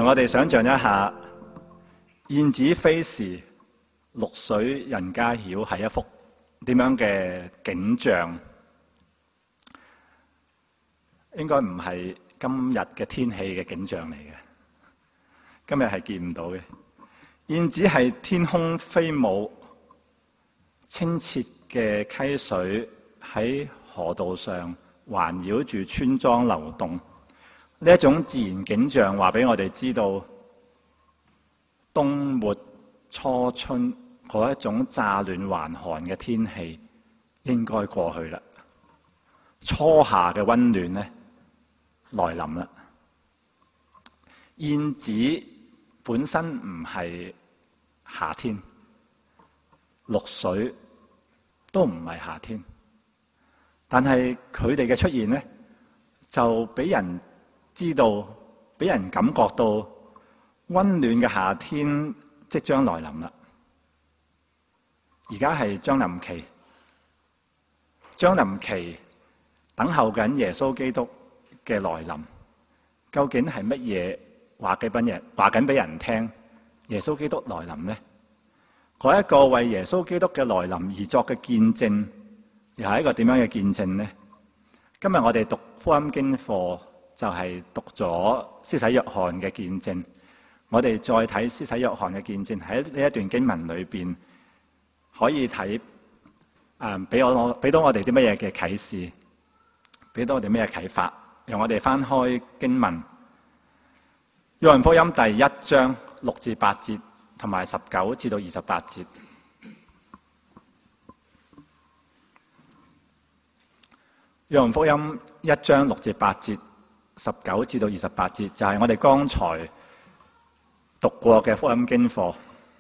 讓我哋想象一下，燕子飛時，綠水人家曉係一幅點樣嘅景象？應該唔係今日嘅天氣嘅景象嚟嘅，今日係見唔到嘅。燕子係天空飛舞，清澈嘅溪水喺河道上環繞住村莊流動。呢一種自然景象話俾我哋知道，冬末初春嗰一種乍暖還寒嘅天氣應該過去啦。初夏嘅溫暖呢來臨啦。燕子本身唔係夏天，綠水都唔係夏天，但係佢哋嘅出現呢，就俾人知道，俾人感覺到溫暖嘅夏天即將來臨啦。而家係將臨期，將臨期等候緊耶穌基督嘅來臨。究竟係乜嘢話緊俾人聽？耶穌基督來臨呢？嗰一個為耶穌基督嘅來臨而作嘅見證，又係一個點樣嘅見證呢？今日我哋讀福音經課，就係讀咗施洗約翰嘅見證。我哋再睇施洗約翰嘅見證，喺呢一段經文裏邊可以睇，俾到我哋啲乜嘢嘅啟示，俾到我哋咩啟發？讓我哋翻開經文，約翰福音第1章6至8節，同埋19至到28節。約翰福音1章6至8節。19至到28節就係我哋剛才讀過嘅福音經課。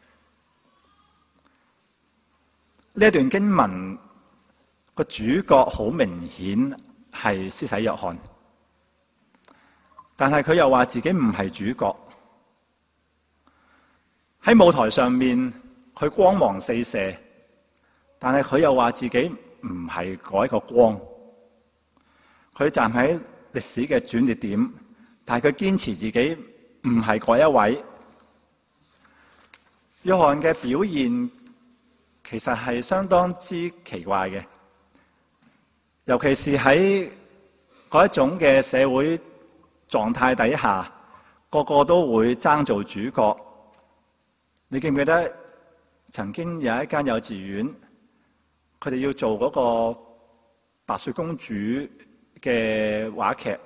呢一段經文個主角好明顯係施洗約翰，但係佢又話自己唔係主角。喺舞台上面佢光芒四射，但係佢又話自己唔係嗰一個光。佢站喺歷史嘅轉捩點，但係佢堅持自己唔係嗰一位。約翰嘅表現其實係相當之奇怪嘅，尤其是喺嗰一種嘅社會狀態底下，個個都會爭做主角。你記唔記得曾經有一間幼稚園，佢哋要做嗰個白雪公主嘅話劇，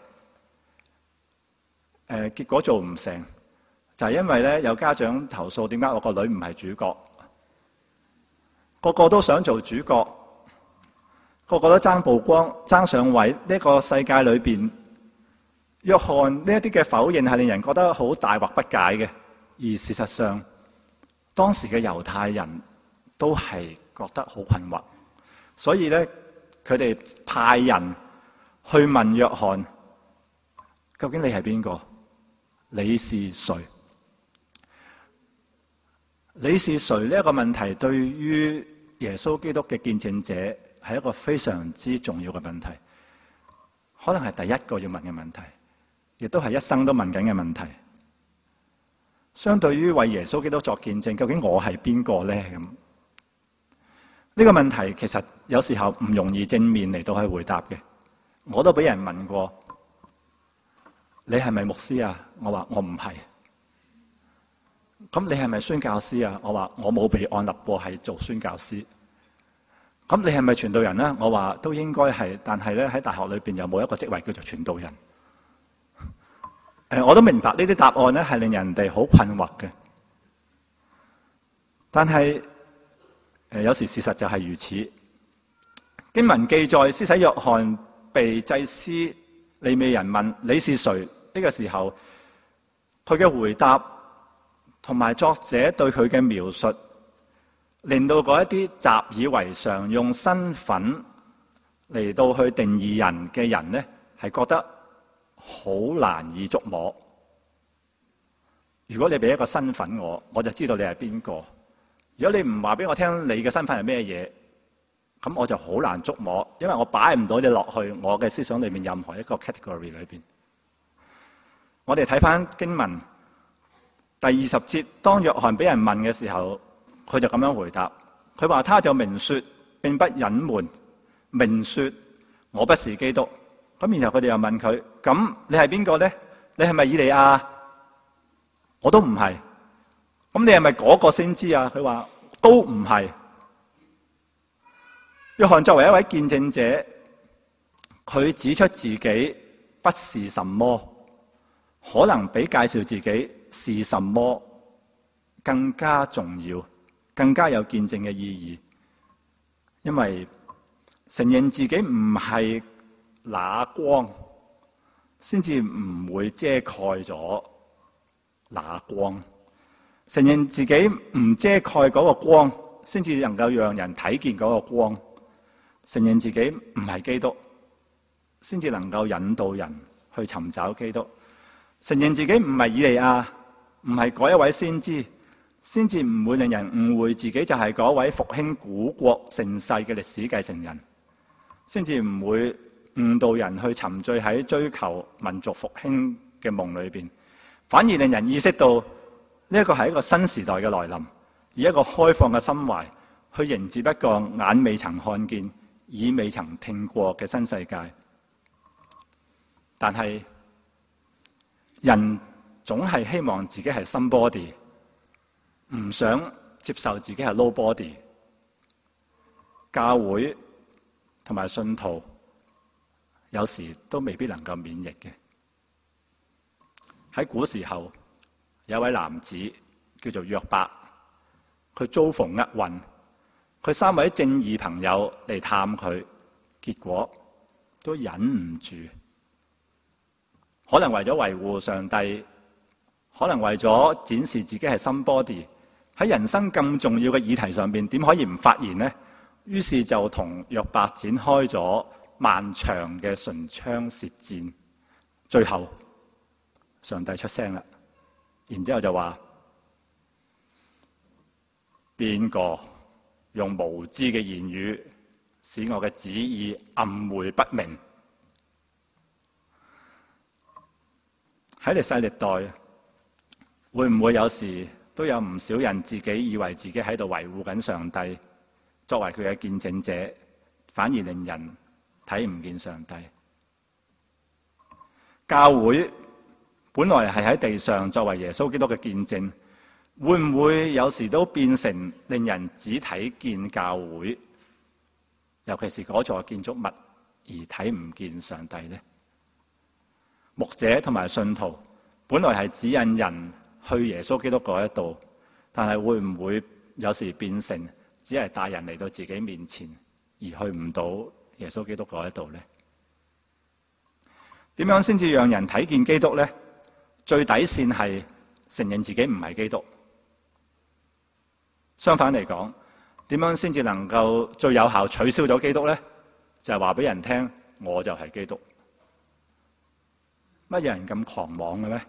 結果做唔成，就係因為咧有家長投訴，點解我個女唔係主角？個個都想做主角，個個都爭曝光、爭上位。呢個世界裏邊，約翰呢一啲嘅否認係令人覺得好大惑不解嘅。而事實上，當時嘅猶太人都係覺得好困惑，所以咧佢哋派人去問約翰，究竟你係邊個？你是誰？你是誰呢一個問題，對於耶穌基督嘅見證者係一個非常之重要嘅問題，可能係第一個要問嘅問題，亦都係一生都問緊嘅問題。相對於為耶穌基督作見證，究竟我係邊個呢？咁呢個問題其實有時候唔容易正面嚟到去回答嘅。我都俾人問過，你係咪牧師啊？我話我唔係。咁你係咪宣教師啊？我話我冇被按立過係做宣教師。咁你係咪傳道人呢？我話都應該係，但係咧喺大學裏邊又冇一個職位叫做傳道人。我都明白呢啲答案咧係令人哋好困惑嘅，但係有時事實就係如此。經文記載施洗約翰被祭司利未人問你是誰，呢個時候佢嘅回答同埋作者對佢嘅描述，令到嗰一啲習以為常用身份嚟到去定義人嘅人呢，係覺得好難以捉摸。如果你俾一個身份我就知道你係邊個。如果你唔話俾我聽你嘅身份係咩嘢，咁我就好難捉摸，因為我擺唔到你落去我嘅思想裏面任何一個 category 裏邊。我哋睇翻經文， 第20節，當約翰俾人問嘅時候，佢就咁樣回答，佢話他就明說並不隱瞞，明說我不是基督。咁然後佢哋又問佢，咁你係邊個呢？你係咪以利亞？我都唔係。咁你係咪嗰個先知啊？佢話都唔係。約翰作為一位見證者，佢指出自己不是什麼，可能比介紹自己是什麼更加重要，更加有見證嘅意義。因為承認自己唔係那光，先至唔會遮蓋咗那光。承認自己唔遮蓋嗰個光，先至能夠讓人睇見嗰個光。承認自己唔係基督，先至能夠引導人去尋找基督。承認自己唔係以利亞，唔係嗰一位先知，先至唔會令人誤會自己就係嗰位復興古國盛世嘅歷史繼承人，先至唔會誤導人去沉醉喺追求民族復興嘅夢裏邊，反而令人意識到呢一個係一個新時代嘅來臨，以一個開放嘅心懷去迎接一個眼未曾看見、耳未曾聽過嘅新世界。但係人總係希望自己係 somebody， 唔想接受自己係 nobody。教會同埋信徒有時都未必能夠免疫嘅。喺古時候，有一位男子叫做約伯，佢遭逢厄運，佢3位正義朋友嚟探佢，結果都忍唔住，可能為咗維護上帝，可能為咗展示自己係 somebody， 喺人生咁重要嘅議題上邊，點可以唔發言呢？於是就同約伯展開咗漫長嘅唇槍舌戰，最後上帝出聲啦。然之後就話，邊個用無知嘅言語使我嘅旨意暗昧不明？喺歷世歷代，會唔會有時都有唔少人自己以為自己喺度維護緊上帝，作為佢嘅見證者，反而令人睇唔見上帝？教會本來係喺地上作為耶穌基督嘅見證，會唔會有時都變成令人只睇見教會，尤其是嗰座建築物，而睇唔見上帝呢？牧者同埋信徒本來係指引人去耶穌基督嗰一度，但係會唔會有時變成只係帶人嚟到自己面前，而去唔到耶穌基督嗰一度呢？點樣先至讓人睇見基督呢？最底線係承認自己唔係基督。相反嚟講，點樣先至能夠最有效取消咗基督呢？就係話俾人聽，我就係基督。乜有人咁狂妄嘅咩？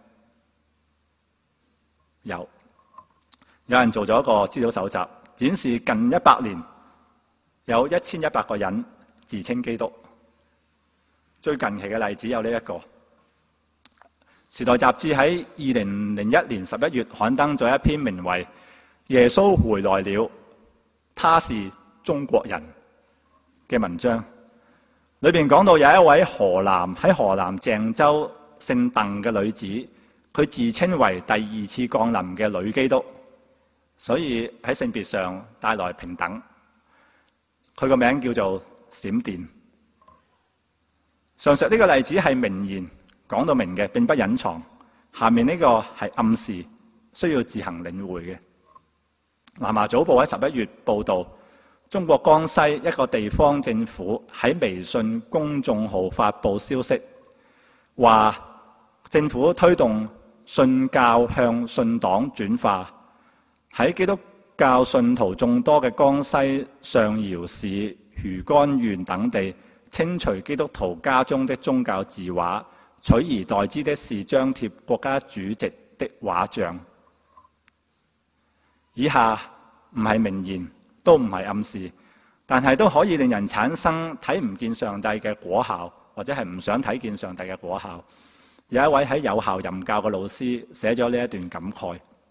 有人做咗一個資料搜集，展示近100年有1100個人自稱基督。最近期嘅例子有呢一個，《時代》雜誌喺2001年11月刊登咗一篇名為《耶穌回來了，他是中國人》嘅文章，裏邊講到有一位喺河南鄭州姓鄧嘅女子，佢自稱為第2次降臨嘅女基督，所以喺性別上帶來平等。佢個名叫做閃電。上述呢個例子係明言講到明嘅，並不隱藏。下面呢個係暗示，需要自行領會嘅。南華早報喺11月報道，中國江西一個地方政府喺微信公眾號發布消息，話政府推動信教向信黨轉化，喺基督教信徒眾多嘅江西上饒市、魚乾縣等地，清除基督徒家中的宗教字畫，取而代之的是張貼國家主席的畫像。以下唔係明言，都唔係暗示，但係都可以令人產生睇唔見上帝嘅果效，或者係唔想睇見上帝嘅果效。有一位喺有效任教嘅老師寫咗呢一段感慨，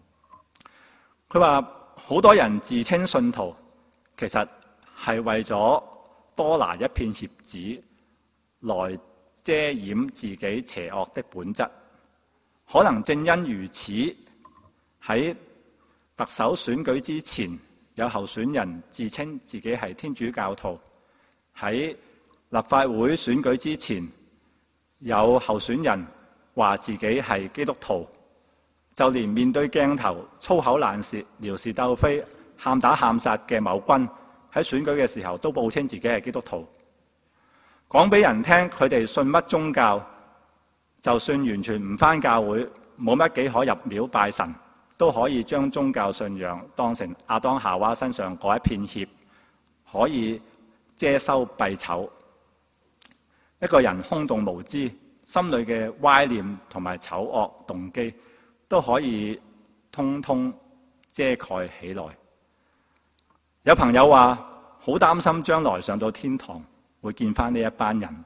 佢話好多人自稱信徒，其實係為咗多拿一片葉子來遮掩自己邪惡的本質。可能正因如此，喺特首選舉之前，有候選人自稱自己係天主教徒；喺立法會選舉之前，有候選人話自己係基督徒。就連面對鏡頭粗口爛舌、撩事鬥非、喊打喊殺嘅某君，喺選舉嘅時候都報稱自己係基督徒，講俾人聽佢哋信乜宗教，就算完全唔返教會，冇乜幾可入廟拜神，都可以將宗教信仰當成亞當夏娃身上嗰一片葉，可以遮羞蔽醜。一個人空洞無知，心裏嘅歪念同埋醜惡動機，都可以通通遮蓋起來。有朋友話好擔心將來上到天堂會見翻呢一班人。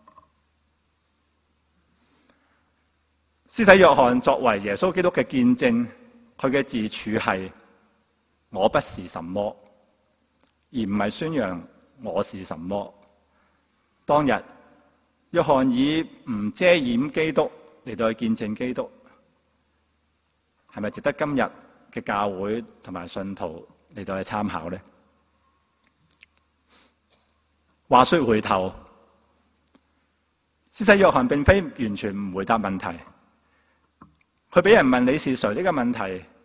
施洗約翰作為耶穌基督嘅見證，佢嘅自處係我不是什麼，而唔係宣揚我是什麼。當日約翰以唔遮掩基督嚟到去見證基督，係咪值得今日嘅教會同埋信徒嚟到去參考呢？話說回頭，施洗約翰並非完全唔回答問題，佢俾人問你是誰呢個問題，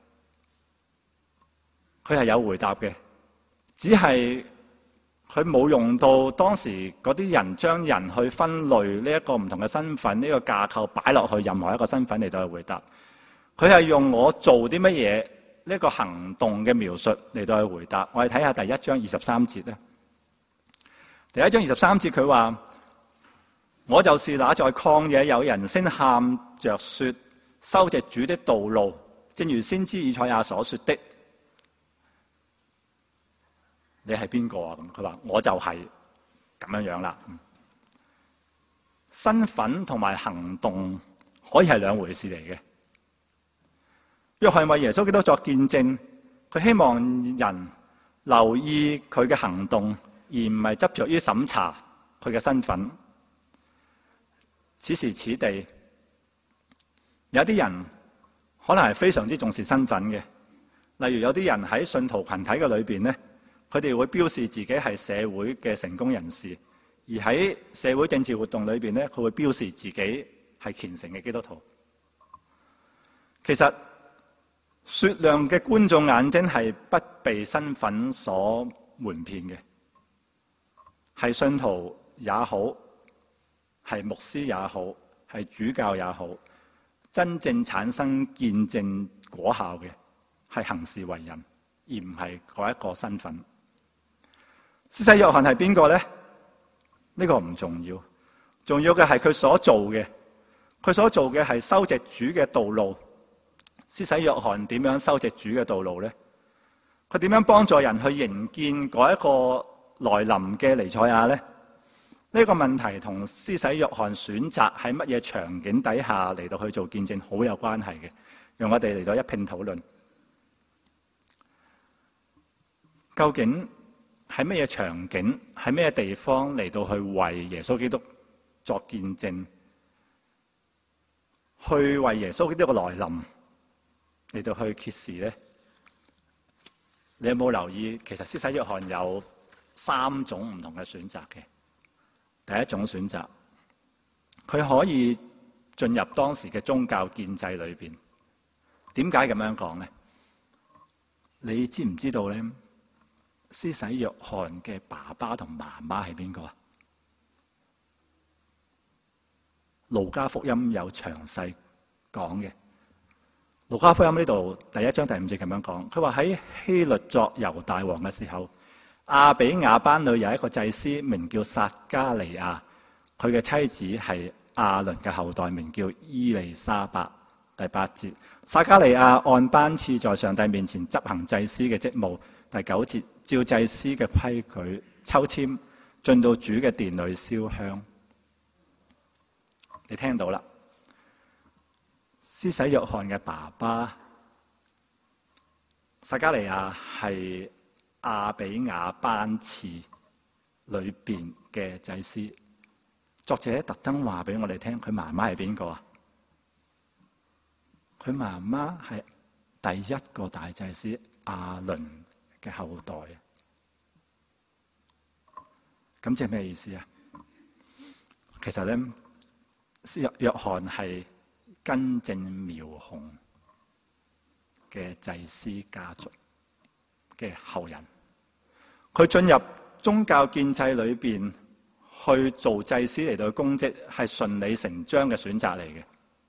佢係有回答嘅，只係佢冇用到當時嗰啲人將人去分類呢一個唔同嘅身份，呢個架構擺落去任何一個身份嚟到去回答。佢係用我做啲乜嘢呢個行動嘅描述嚟到去回答。我哋睇下第1章23節咧。第1章23節佢話：我就是那在曠野有人聲喊着說，修直主的道路，正如先知以賽亞所說的。你係邊個啊？咁佢話我就係咁樣樣啦。身份同埋行動可以係兩回事嚟嘅。約翰為耶穌基督作見證，佢希望人留意佢嘅行動，而唔係執着於審查佢嘅身份。此時此地，有啲人可能係非常之重視身份嘅，例如有啲人喺信徒群體嘅裏邊咧，佢哋會標示自己係社會嘅成功人士，而喺社會政治活動裏邊咧，佢會標示自己係虔誠嘅基督徒。其實雪亮嘅觀眾眼睛係不被身份所瞞騙嘅，係信徒也好，係牧師也好，係主教也好，真正產生見證果效嘅係行事為人，而唔係嗰一個身份。施洗約翰係邊個呢？呢個唔重要，重要嘅係佢所做嘅。佢所做嘅係修直主嘅道路。施洗約翰點樣修直主嘅道路呢？佢點樣幫助人去迎見嗰一個來臨嘅彌賽亞呢？呢個問題同施洗約翰選擇喺乜嘢場景底下嚟到去做見證好有關係嘅，讓我哋嚟到一併討論。究竟喺乜嘢場景、喺咩地方嚟到去為耶穌基督作見證，去為耶穌基督嘅來臨嚟到去揭示呢？你有冇留意？其實施洗約翰有3種唔同嘅選擇嘅。第一種選擇，佢可以進入當時嘅宗教建制裏邊。點解咁樣講呢？你知唔知道呢？施洗約翰嘅爸爸同媽媽係邊個啊？路加福音有詳細講嘅。路加福音呢度第1章第5節咁樣講，佢話喺希律作猶大王嘅時候，亞比雅班裏有一個祭司名叫撒加利亞，佢嘅妻子係亞倫嘅後代，名叫伊利沙伯。第8節，撒加利亞按班次在上帝面前執行祭司嘅職務。第9節，照祭司嘅規矩抽籤進到主嘅殿裏燒香。你聽到啦？施洗約翰嘅爸爸撒迦利亞係亞比亞班次裏邊嘅祭司。作者特登話俾我哋聽，佢媽媽係邊個啊？佢媽媽係第一個大祭司亞倫嘅後代。咁即係咩意思啊？其實咧，約翰係根正苗紅嘅祭司家族嘅後人。佢進入宗教建制裏邊去做祭司嚟到公職，係順理成章嘅選擇嚟嘅。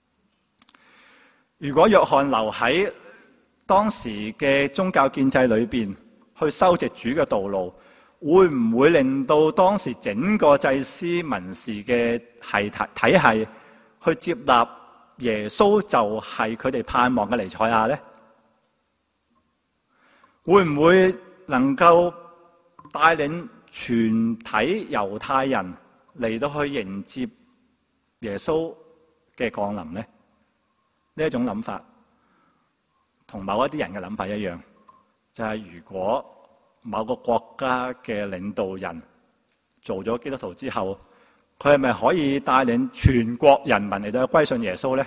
如果約翰留喺當時嘅宗教建制裏邊去修直主嘅道路，會唔會令到當時整個祭司民事嘅體系去接納耶穌就係佢哋盼望嘅彌賽亞呢？會唔會能夠帶領全體猶太人嚟到去迎接耶穌嘅降臨呢？呢一種諗法同某一啲人嘅諗法一樣，就係如果某個國家嘅領導人做咗基督徒之後，佢係咪可以帶領全國人民嚟到歸信耶穌呢？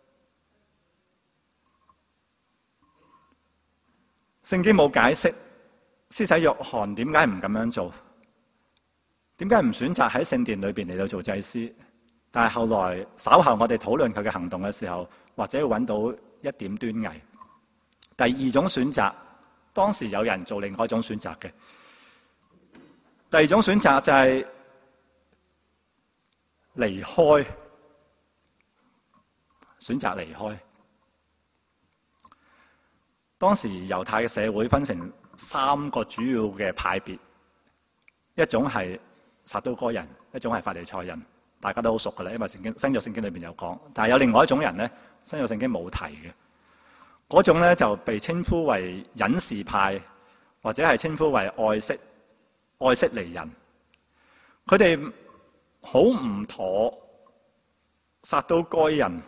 聖經冇解釋施洗約翰點解唔咁樣做，點解唔選擇喺聖殿裏邊嚟到做祭司？但係後來稍後我哋討論佢嘅行動嘅時候，或者會揾到一點端倪。第二種選擇，當時有人做另外一種選擇嘅。第二種選擇就係離開，選擇離開。當時猶太嘅社會分成三個主要嘅派別，一種係撒都該人，一種係法利賽人，大家都好熟噶啦，因為新約聖經裏邊有講。但係有另外一種人咧，新約聖經冇提嘅，嗰種咧就被稱呼為隱士派，或者係稱呼為愛色尼人。佢哋好唔妥撒都該人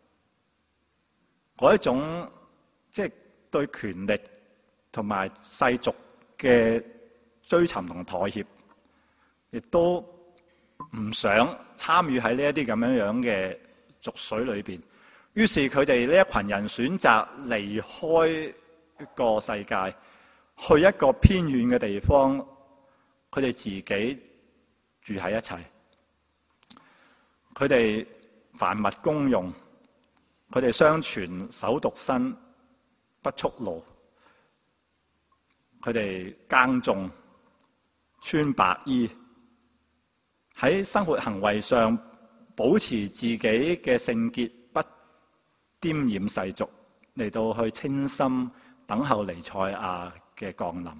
嗰一種，即係對權力同埋世俗嘅追尋同妥協，亦都唔想參與喺呢一啲咁樣樣嘅濁水裏邊。於是佢哋呢一群人選擇離開個世界，去一個偏遠嘅地方，佢哋自己住喺一齊。佢哋凡物公用，佢哋相傳守獨身，不蓄勞。佢哋耕種，穿白衣，喺生活行為上保持自己嘅聖潔，不沾染世俗，嚟到去清心等候彌賽亞嘅降臨。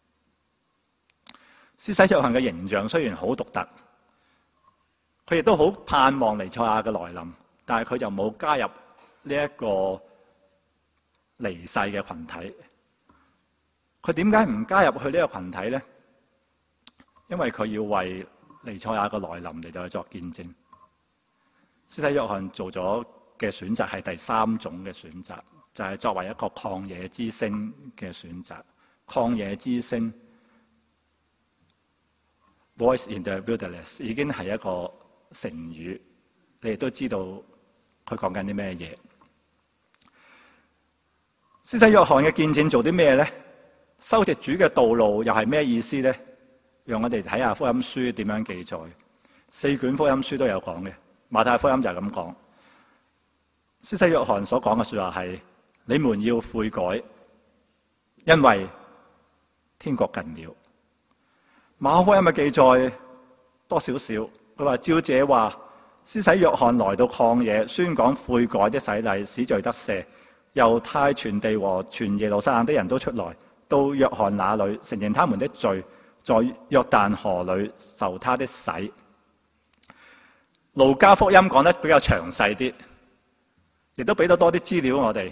施洗約翰嘅形象雖然好獨特，佢亦都好盼望彌賽亞嘅來臨，但係佢就冇加入呢一個離世嘅群體。佢點解唔加入去呢個群體呢？因為佢要為彌賽亞嘅來臨嚟到去作見證。施洗約翰做咗嘅選擇係第三種嘅選擇，就係作為一個曠野之星嘅選擇。曠野之星 ，Voice in the wilderness 已經係一個成語，你哋都知道佢講緊啲咩嘢。施洗約翰嘅見證做啲咩咧？修直主嘅道路又係咩意思咧？讓我哋睇下福音書點樣記載。4卷福音書都有講嘅，馬太福音就係咁講。施洗約翰所講嘅說話係：你們要悔改，因為天國近了。馬可福音嘅記載多少少，佢話照這話，施洗約翰來到曠野，宣講悔改的洗禮，使罪得赦。猶太全地和全耶路撒冷的人都出來到約翰那裏，承認他們的罪，在約旦河裏受他的洗。路加福音講得比較詳細啲，亦都俾到多啲資料我哋。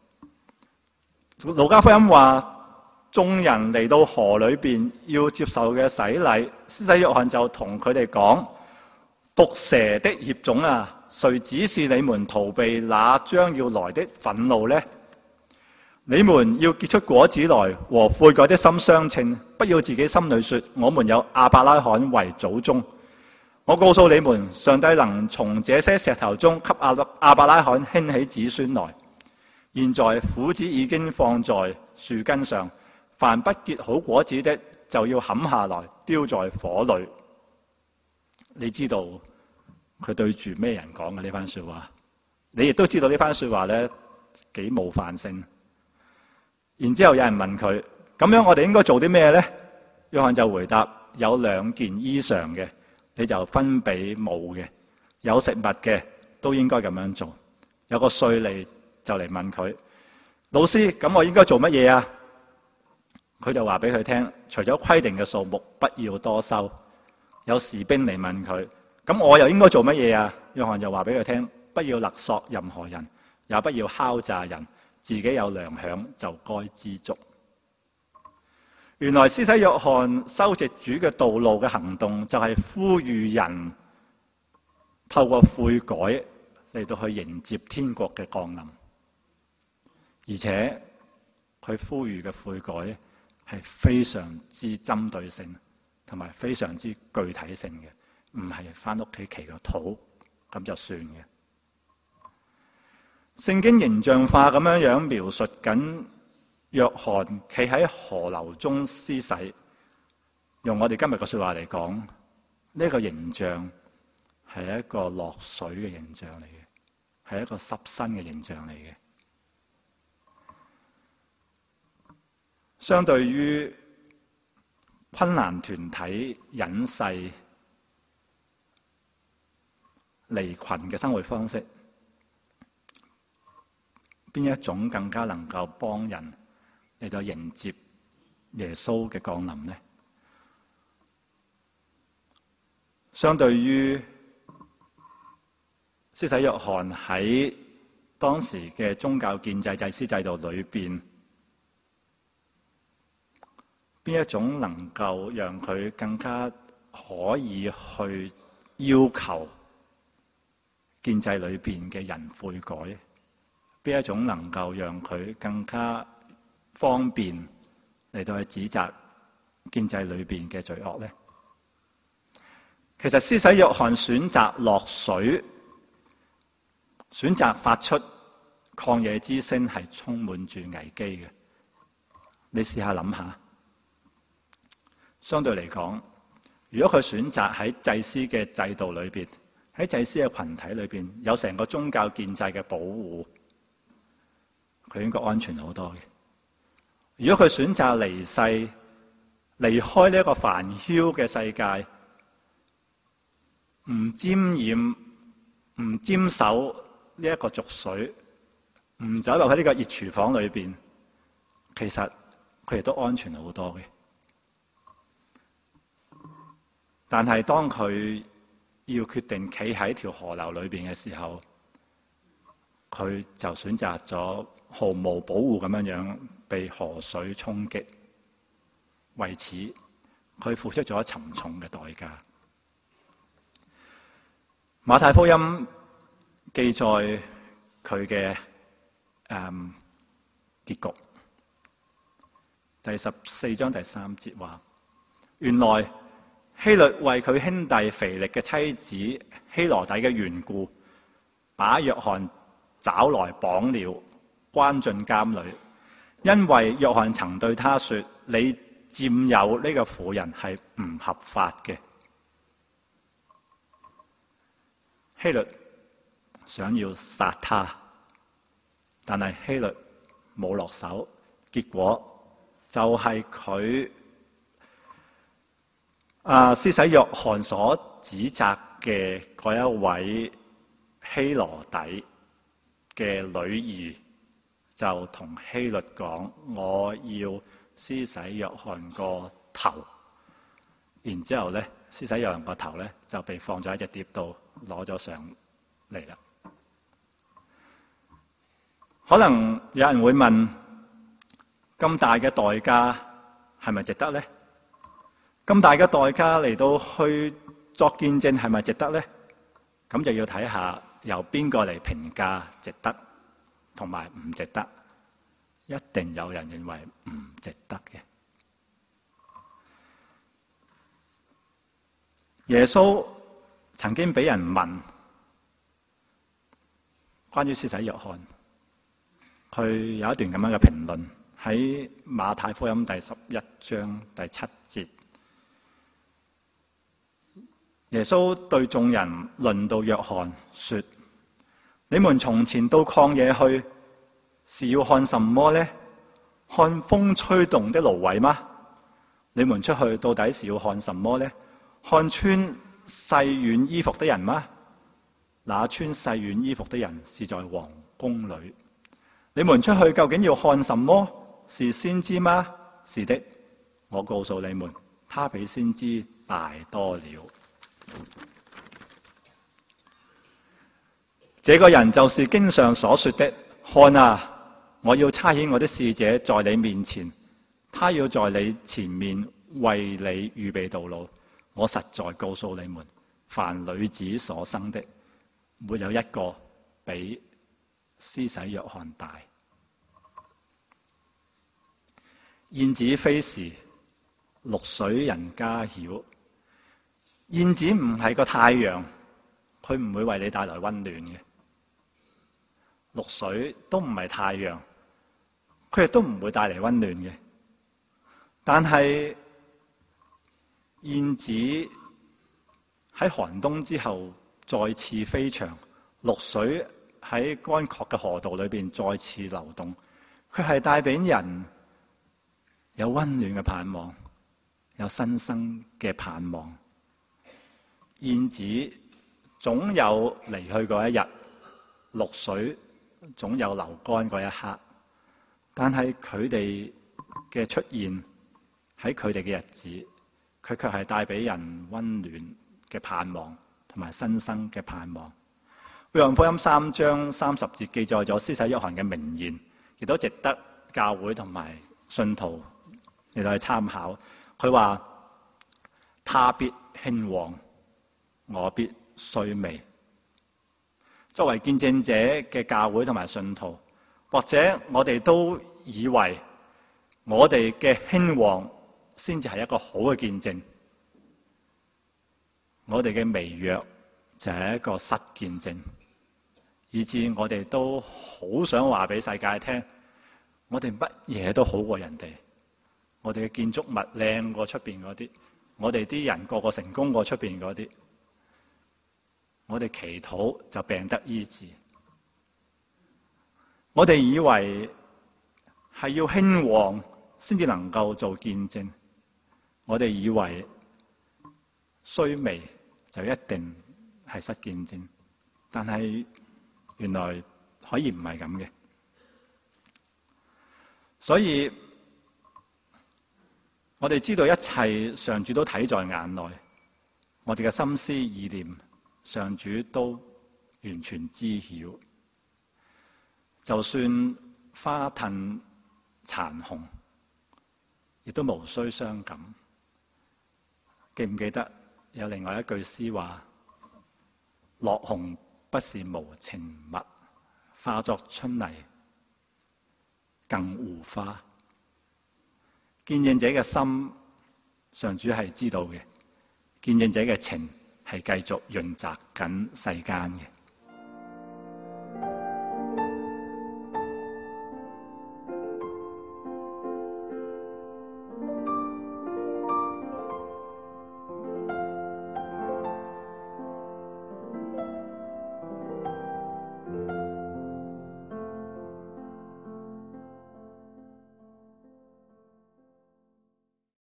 路加福音話，眾人嚟到河裏邊要接受嘅洗禮，施洗約翰就同佢哋講：毒蛇的孽種啊，誰指示你們逃避那將要來的憤怒呢？ 你們要結出果子來，和悔改的心相稱，不要自己心裏說：我們有亞伯拉罕為祖宗。我告訴你們，上帝能從這些石頭中給亞伯拉罕興起子孫來。現在斧子已經放在樹根上，凡不結好果子的，就要砍下來，丟在火裏。你知道佢對住咩人講嘅呢番說話？你亦都知道呢番說話呢幾冒犯性。然之後有人問佢：咁樣我哋應該做啲咩呢？約翰就回答：有2件衣裳嘅，你就分俾冇嘅；有食物嘅，都應該咁樣做。有個稅吏就嚟問佢：老師，咁我應該做乜嘢啊？佢就話俾佢聽：除咗規定嘅數目，不要多收。有士兵嚟問佢：咁我又應該做乜嘢啊？約翰就話俾佢聽：不要勒索任何人，也不要敲詐人，自己有糧餉就該知足。原來施洗約翰修直主嘅道路嘅行動，就係呼籲人透過悔改嚟到去迎接天國嘅降臨。而且佢呼籲嘅悔改係非常之針對性，同埋非常之具體性嘅，唔係翻屋企祈個禱咁就算嘅。聖經形象化咁樣描述緊約翰企喺河流中施洗，用我哋今日嘅說話嚟講，呢個形象係一個落水嘅形象嚟嘅，係一個濕身嘅形象嚟嘅。相對於昆蘭團體隱世離群嘅生活方式，邊一種更加能夠幫人嚟到迎接耶穌嘅降臨呢？相對於施洗約翰喺當時嘅宗教建制祭司制度裏邊，邊一種能夠讓佢更加可以去要求建制裏邊嘅人悔改？邊一種能夠讓佢更加方便嚟到去指責建制裏邊嘅罪惡呢？其實施洗約翰選擇落水，選擇發出曠野之聲，係充滿住危機嘅。你試下諗下，相對嚟講，如果佢選擇喺祭司嘅制度裏邊，喺祭司嘅群體裏邊，有成個宗教建制嘅保護，佢應該安全好多嘅。如果佢選擇離世，離開呢一個煩囂嘅世界，唔沾染、唔沾手呢一個濁水，唔走入去呢個熱廚房裏邊，其實佢亦都安全好多嘅。但係當佢要決定企喺條河流裏邊嘅時候，佢就選擇咗毫無保護咁樣被河水衝擊，為此佢付出咗沉重嘅代價。馬太福音記載佢嘅結局，第14章第3節話：原來希律為佢兄弟腓力嘅妻子希羅底嘅緣故，把約翰找來綁了，關進監裏，因為約翰曾對他說：你佔有呢個婦人係唔合法嘅。希律想要殺他，但係希律冇落手，結果就係佢施洗約翰所指責嘅嗰一位希羅底嘅女兒，就同希律講：我要施洗約翰個頭。然之後咧，施洗約翰個頭咧就被放咗喺隻碟度，攞咗上嚟啦。可能有人會問：咁大嘅代價係咪值得呢？咁大嘅代價嚟到去作見證係咪值得呢？咁就要睇下由邊個嚟評價值得同埋唔值得。 一定有人認為唔值得嘅。耶穌曾經俾人問關於施洗約翰，佢有一段咁樣嘅評論喺馬太福音第11章第7節。耶穌對眾人論到約翰說：你們從前到曠野去，是要看什麼呢？看風吹動的蘆葦嗎？你們出去到底是要看什麼呢？看穿細軟衣服的人嗎？那穿細軟衣服的人是在皇宮裏。你們出去究竟要看什麼？是先知嗎？是的，我告訴你們，他比先知大多了。這個人就是經上所說的：看啊，我要差遣我的使者在你面前，他要在你前面為你預備道路。我實在告訴你們，凡女子所生的，沒有一個比施洗約翰大。燕子飛時，綠水人家曉。燕子唔係個太陽，佢唔會為你帶來溫暖嘅。綠水都唔係太陽，佢亦都唔會帶嚟溫暖嘅。但係燕子喺寒冬之後再次飛翔，綠水喺乾涸嘅河道裏邊再次流動，佢係帶俾人有溫暖嘅盼望，有新生嘅盼望。燕子總有離去嗰一日，綠水總有流乾嗰一刻，但係佢哋嘅出現喺佢哋嘅日子，佢卻係帶俾人溫暖嘅盼望同埋新生嘅盼望。約翰福音3章30節記載咗施洗約翰嘅名言，亦都值得教會同埋信徒嚟到去參考。佢話：他必興旺，我必衰微。作為見證者嘅教會同埋信徒，或者我哋都以為我哋嘅興旺先至係一個好嘅見證，我哋嘅微弱就係一個失見證，以致我哋都好想話俾世界聽，我哋乜嘢都好過人哋，我哋嘅建築物靚過出邊嗰啲，我哋啲人個個成功過出邊嗰啲，我哋祈禱就病得醫治。我哋以為係要興旺先至能夠做見證，我哋以為衰微就一定係失見證，但係原來可以唔係咁嘅。所以我哋知道一切上主都睇在眼內，我哋嘅心思意念上主都完全知曉。就算花褪殘紅，亦都無需傷感。記唔記得有另外一句詩話：落紅不是無情物，化作春泥更護花。見證者嘅心，上主係知道嘅；見證者嘅情係繼續潤澤緊世間嘅。